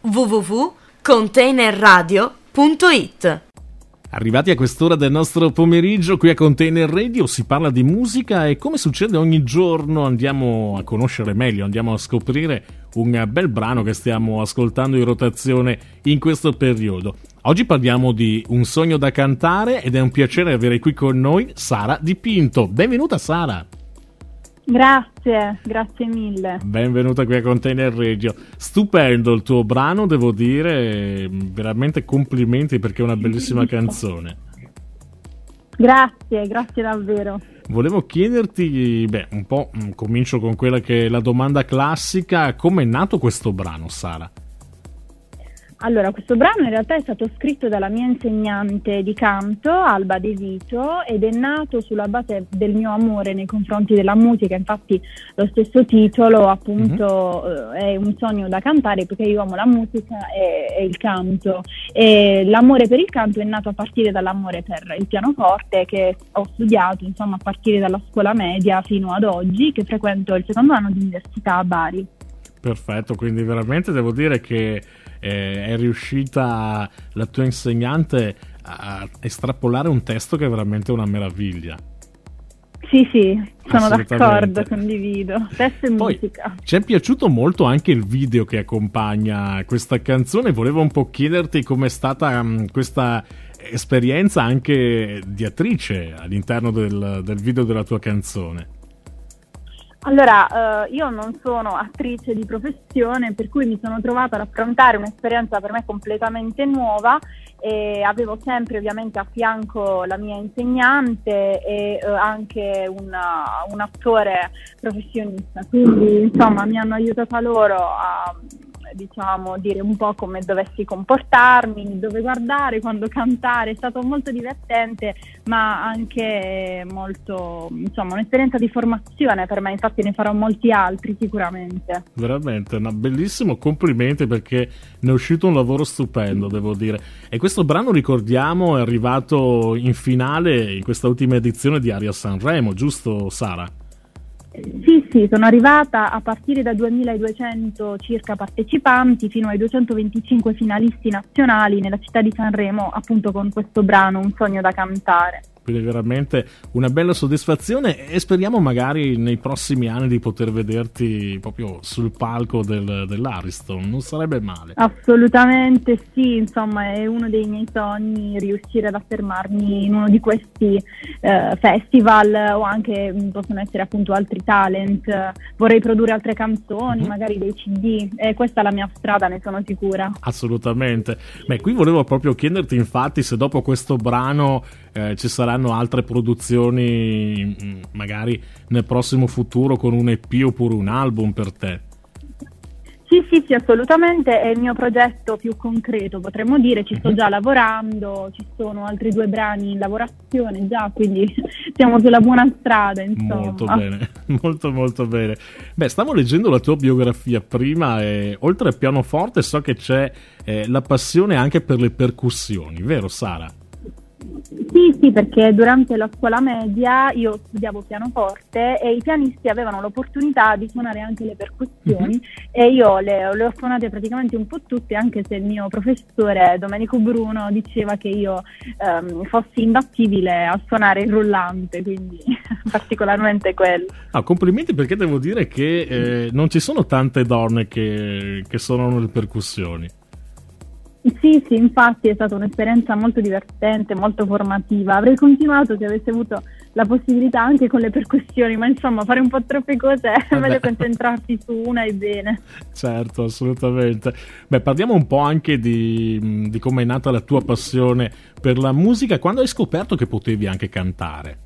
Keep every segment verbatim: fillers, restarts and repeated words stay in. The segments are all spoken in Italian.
w w w punto container radio punto it. Arrivati a quest'ora del nostro pomeriggio qui a Container Radio si parla di musica e, come succede ogni giorno, andiamo a conoscere meglio, andiamo a scoprire un bel brano che stiamo ascoltando in rotazione in questo periodo. Oggi parliamo di Un sogno da cantare ed è un piacere avere qui con noi Sara Di Pinto. Benvenuta Sara. Grazie, grazie mille. Benvenuta qui a Container Radio. Stupendo il tuo brano, devo dire, veramente complimenti perché è una bellissima canzone. Grazie, grazie davvero. Volevo chiederti, beh, un po', comincio con quella che è la domanda classica, come è nato questo brano, Sara? Allora, questo brano in realtà è stato scritto dalla mia insegnante di canto, Alba De Vito, ed è nato sulla base del mio amore nei confronti della musica. Infatti lo stesso titolo appunto mm-hmm. è Un sogno da cantare, perché io amo la musica e, e il canto, e l'amore per il canto è nato a partire dall'amore per il pianoforte, che ho studiato insomma a partire dalla scuola media fino ad oggi, che frequento il secondo anno di università a Bari. Perfetto, quindi veramente devo dire che eh, è riuscita la tua insegnante a estrapolare un testo che è veramente una meraviglia. Sì, sì, sono d'accordo, condivido. Testo e Poi, musica. Ci è piaciuto molto anche il video che accompagna questa canzone. Volevo un po' chiederti com'è stata um, questa esperienza anche di attrice all'interno del, del video della tua canzone. Allora, eh, io non sono attrice di professione, per cui mi sono trovata ad affrontare un'esperienza per me completamente nuova, e avevo sempre ovviamente a fianco la mia insegnante e eh, anche una, un attore professionista, quindi insomma mi hanno aiutata loro a, diciamo, dire un po' come dovessi comportarmi, dove guardare, quando cantare. È stato molto divertente, ma anche molto, insomma, un'esperienza di formazione per me. Infatti ne farò molti altri sicuramente. Veramente, un bellissimo, complimenti, perché ne è uscito un lavoro stupendo, devo dire. E questo brano, ricordiamo, è arrivato in finale in questa ultima edizione di Aria Sanremo, giusto Sara? Sì, sì, sono arrivata a partire da duemiladuecento circa partecipanti fino ai duecentoventicinque finalisti nazionali nella città di Sanremo, appunto con questo brano Un sogno da cantare. Quindi veramente una bella soddisfazione, e speriamo magari nei prossimi anni di poter vederti proprio sul palco del, dell'Ariston, non sarebbe male. Assolutamente sì, insomma è uno dei miei sogni riuscire ad affermarmi in uno di questi eh, festival, o anche possono essere appunto altri talent. Vorrei produrre altre canzoni, mm-hmm. magari dei C D, e questa è la mia strada, ne sono sicura. Assolutamente. Beh, qui volevo proprio chiederti infatti se dopo questo brano eh, ci saranno altre produzioni magari nel prossimo futuro con un E P oppure un album per te. Sì, sì, sì, assolutamente, è il mio progetto più concreto, potremmo dire. Ci sto già lavorando, ci sono altri due brani in lavorazione già, quindi siamo sulla buona strada, insomma. Molto bene, molto molto bene. Beh, stavo leggendo la tua biografia prima e oltre al pianoforte so che c'è eh, la passione anche per le percussioni, vero Sara? Sì, sì, perché durante la scuola media io studiavo pianoforte e i pianisti avevano l'opportunità di suonare anche le percussioni, mm-hmm. e io le, le ho suonate praticamente un po' tutte, anche se il mio professore Domenico Bruno diceva che io ehm, fossi imbattibile a suonare il rullante, quindi particolarmente quello. Ah, complimenti, perché devo dire che eh, non ci sono tante donne che, che suonano le percussioni. Sì, sì, infatti è stata un'esperienza molto divertente, molto formativa. Avrei continuato se avessi avuto la possibilità anche con le percussioni, ma insomma fare un po' troppe cose è meglio concentrarsi su una e bene. Certo, assolutamente. Beh, parliamo un po' anche di, di come è nata la tua passione per la musica. Quando hai scoperto che potevi anche cantare?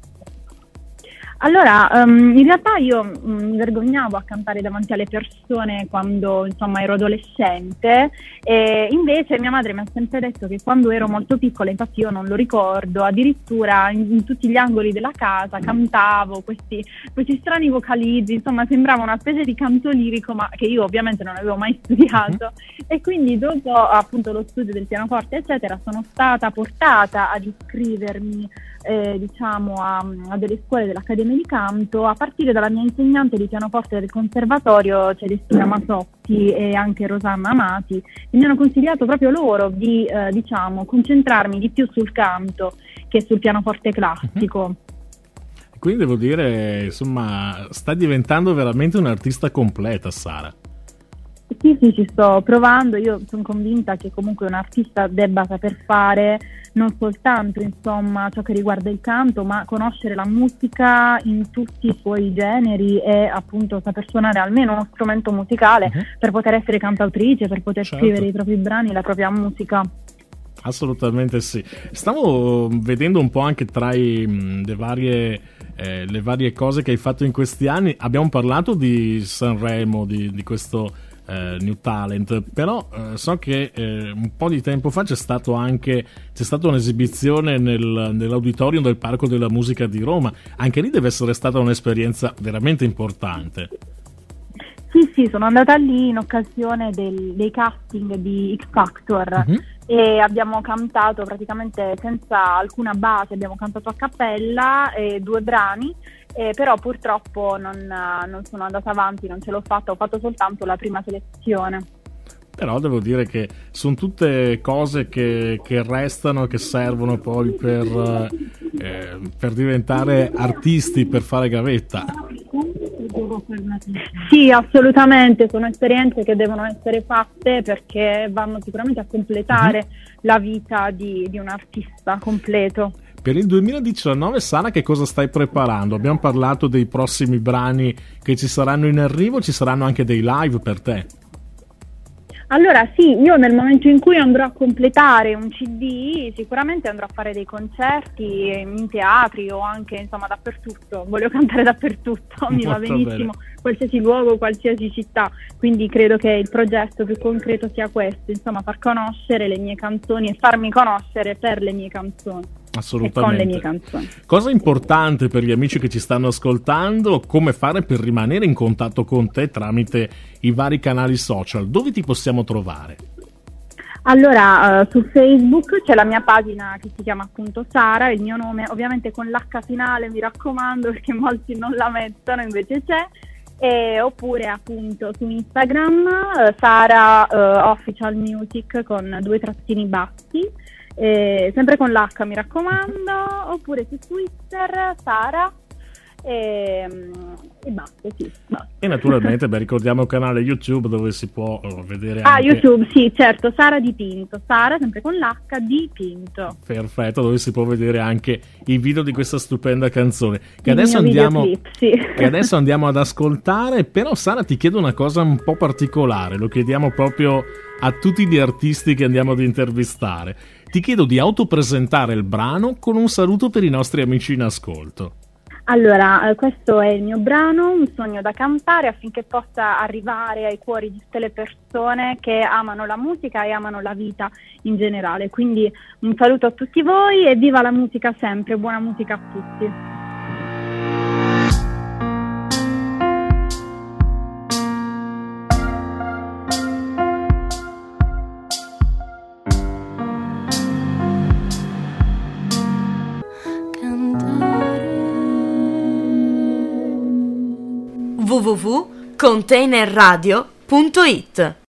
Allora, um, in realtà io um, mi vergognavo a cantare davanti alle persone quando insomma ero adolescente, e invece mia madre mi ha sempre detto che quando ero molto piccola, infatti io non lo ricordo, addirittura in, in tutti gli angoli della casa cantavo questi, questi strani vocalizzi, insomma sembrava una specie di canto lirico, ma che io ovviamente non avevo mai studiato, e quindi dopo appunto lo studio del pianoforte eccetera sono stata portata ad iscrivermi eh, diciamo a, a delle scuole dell'Accademia di Canto, a partire dalla mia insegnante di pianoforte del conservatorio Celestina Masotti e anche Rosanna Amati, e mi hanno consigliato proprio loro di eh, diciamo concentrarmi di più sul canto che sul pianoforte classico. Mm-hmm. Quindi devo dire, insomma, sta diventando veramente un'artista completa, Sara. Sì, sì, ci sto provando. Io sono convinta che comunque un artista debba saper fare non soltanto, insomma, ciò che riguarda il canto, ma conoscere la musica in tutti i suoi generi e appunto saper suonare almeno uno strumento musicale uh-huh. per poter essere cantautrice, per poter certo. scrivere i propri brani, la propria musica. Assolutamente sì. Stavo vedendo un po' anche tra i, mh, le varie eh, le varie cose che hai fatto in questi anni. Abbiamo parlato di Sanremo, di, di questo eh, New Talent, però eh, so che eh, un po' di tempo fa c'è stato anche c'è stata un'esibizione nel, nell'auditorium del Parco della Musica di Roma. Anche lì deve essere stata un'esperienza veramente importante. Sì, sì, sono andata lì in occasione del, dei casting di X Factor uh-huh. e abbiamo cantato praticamente senza alcuna base, abbiamo cantato a cappella eh, due brani, eh, però purtroppo non, non sono andata avanti, non ce l'ho fatta, ho fatto soltanto la prima selezione. Però devo dire che sono tutte cose che, che restano, che servono poi per, eh, per diventare artisti, per fare gavetta. Sì, assolutamente, sono esperienze che devono essere fatte perché vanno sicuramente a completare uh-huh. la vita di, di un artista completo. Per il duemiladiciannove, Sara, che cosa stai preparando? Abbiamo parlato dei prossimi brani che ci saranno in arrivo, ci saranno anche dei live per te? Allora sì, io nel momento in cui andrò a completare un C D sicuramente andrò a fare dei concerti in teatri o anche insomma dappertutto, voglio cantare dappertutto, mi va benissimo, bene. Qualsiasi luogo, qualsiasi città, quindi credo che il progetto più concreto sia questo, insomma far conoscere le mie canzoni e farmi conoscere per le mie canzoni. Assolutamente. E con le mie canzoni. Cosa importante per gli amici che ci stanno ascoltando, come fare per rimanere in contatto con te tramite i vari canali social? Dove ti possiamo trovare? Allora, uh, su Facebook c'è la mia pagina che si chiama appunto Sara, il mio nome ovviamente con l'H finale, mi raccomando, perché molti non la mettono, invece c'è. E, oppure appunto su Instagram uh, Sara uh, Official Music con due trattini bassi, eh, sempre con l'H mi raccomando, oppure su Twitter Sara e, e basta, sì, basta. E naturalmente beh, ricordiamo il canale YouTube dove si può uh, vedere ah anche... YouTube, sì, certo, Sara Dipinto, Sara sempre con l'H Dipinto. Perfetto, dove si può vedere anche i video di questa stupenda canzone che adesso andiamo videoclip, sì. che adesso andiamo ad ascoltare. Però Sara, ti chiedo una cosa un po' particolare, lo chiediamo proprio a tutti gli artisti che andiamo ad intervistare. Ti chiedo di autopresentare il brano con un saluto per i nostri amici in ascolto. Allora, eh, questo è il mio brano, un sogno da cantare affinché possa arrivare ai cuori di tutte le persone che amano la musica e amano la vita in generale. Quindi un saluto a tutti voi e viva la musica sempre, buona musica a tutti. w w w punto container radio punto it